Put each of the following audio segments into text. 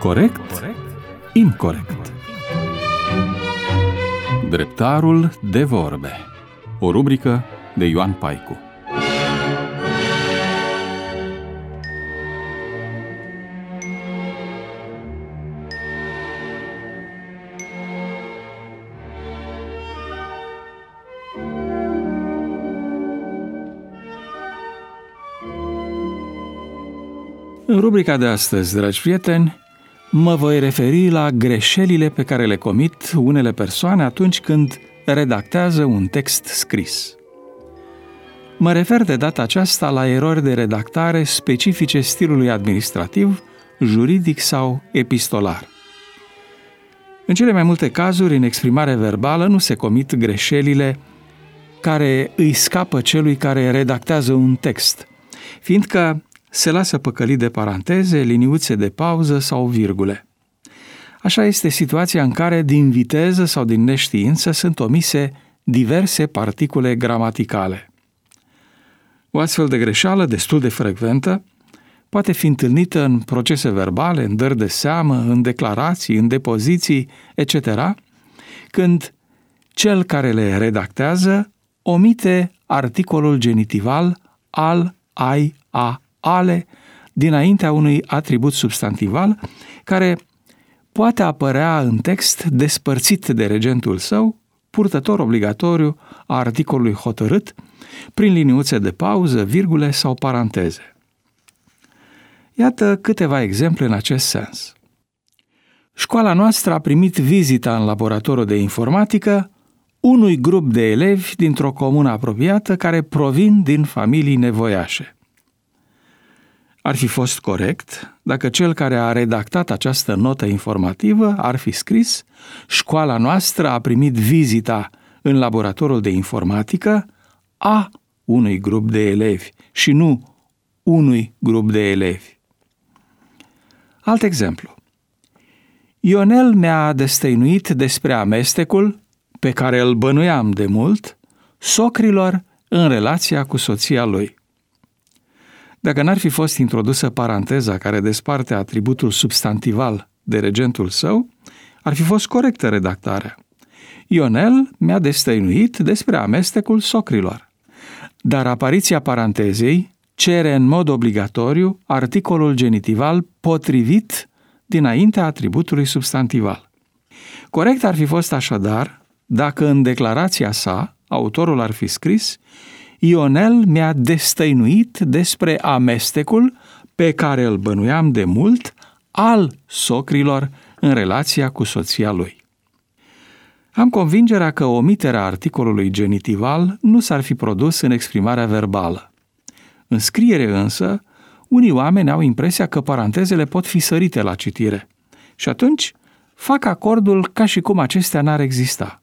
Corect? Incorect. Dreptarul de vorbe. O rubrică de Ioan Paicu. În rubrica de astăzi, dragi prieteni, mă voi referi la greșelile pe care le comit unele persoane atunci când redactează un text scris. Mă refer de data aceasta la erori de redactare specifice stilului administrativ, juridic sau epistolar. În cele mai multe cazuri, în exprimare verbală, nu se comit greșelile care îi scapă celui care redactează un text, fiindcă se lasă păcălit de paranteze, liniuțe de pauză sau virgule. Așa este situația în care, din viteză sau din neștiință, sunt omise diverse particule gramaticale. O astfel de greșeală, destul de frecventă, poate fi întâlnită în procese verbale, în dări de seamă, în declarații, în depoziții, etc., când cel care le redactează omite articolul genitival al, ai, a, ale dinaintea unui atribut substantival care poate apărea în text despărțit de regentul său, purtător obligatoriu a articolului hotărât, prin liniuțe de pauză, virgule sau paranteze. Iată câteva exemple în acest sens. Școala noastră a primit vizita în laboratorul de informatică unui grup de elevi dintr-o comună apropiată care provin din familii nevoiașe. Ar fi fost corect dacă cel care a redactat această notă informativă ar fi scris: școala noastră a primit vizita în laboratorul de informatică a unui grup de elevi și nu unui grup de elevi. Alt exemplu. Ionel mi-a destăinuit despre amestecul, pe care îl bănuiam de mult, socrilor în relația cu soția lui. Dacă n-ar fi fost introdusă paranteza care desparte atributul substantival de regentul său, ar fi fost corectă redactarea. Ionel mi-a destăinuit despre amestecul socrilor. Dar apariția parantezei cere în mod obligatoriu articolul genitival potrivit dinaintea atributului substantival. Corect ar fi fost așadar dacă în declarația sa autorul ar fi scris: Ionel mi-a destăinuit despre amestecul, pe care îl bănuiam de mult, al socrilor în relația cu soția lui. Am convingerea că omiterea articolului genitival nu s-ar fi produs în exprimarea verbală. În scriere însă, unii oameni au impresia că parantezele pot fi sărite la citire și atunci fac acordul ca și cum acestea n-ar exista.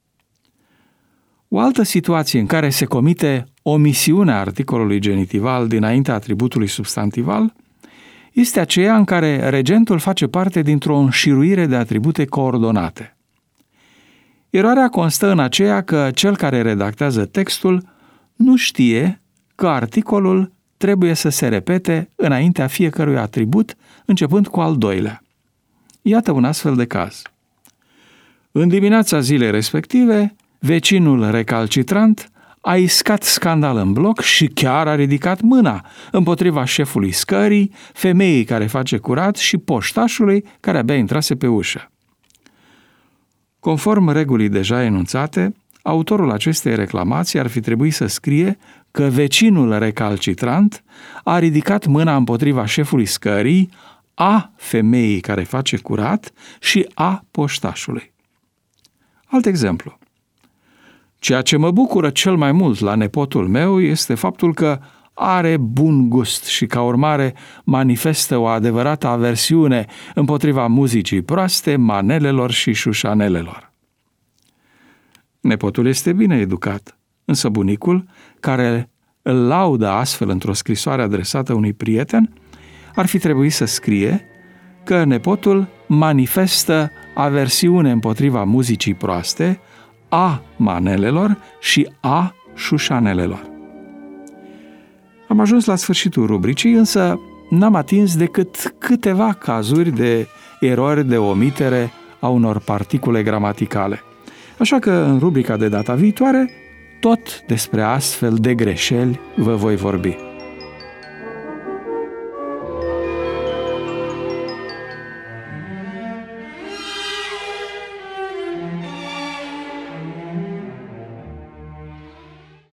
O altă situație în care se comite omisiunea articolului genitival dinaintea atributului substantival este aceea în care regentul face parte dintr-o înșiruire de atribute coordonate. Eroarea constă în aceea că cel care redactează textul nu știe că articolul trebuie să se repete înaintea fiecărui atribut, începând cu al doilea. Iată un astfel de caz. În dimineața zilei respective, vecinul recalcitrant a iscat scandal în bloc și chiar a ridicat mâna împotriva șefului scării, femeii care face curat și poștașului care abia intrase pe ușă. Conform regulii deja enunțate, autorul acestei reclamații ar fi trebuit să scrie că vecinul recalcitrant a ridicat mâna împotriva șefului scării, a femeii care face curat și a poștașului. Alt exemplu. Ceea ce mă bucură cel mai mult la nepotul meu este faptul că are bun gust și, ca urmare, manifestă o adevărată aversiune împotriva muzicii proaste, manelelor și șușanelelor. Nepotul este bine educat, însă bunicul, care îl laudă astfel într-o scrisoare adresată unui prieten, ar fi trebuit să scrie că nepotul manifestă aversiune împotriva muzicii proaste, a manelelor și a șușanelelor. Am ajuns la sfârșitul rubricii, însă n-am atins decât câteva cazuri de erori de omitere a unor particule gramaticale. Așa că în rubrica de data viitoare, tot despre astfel de greșeli vă voi vorbi.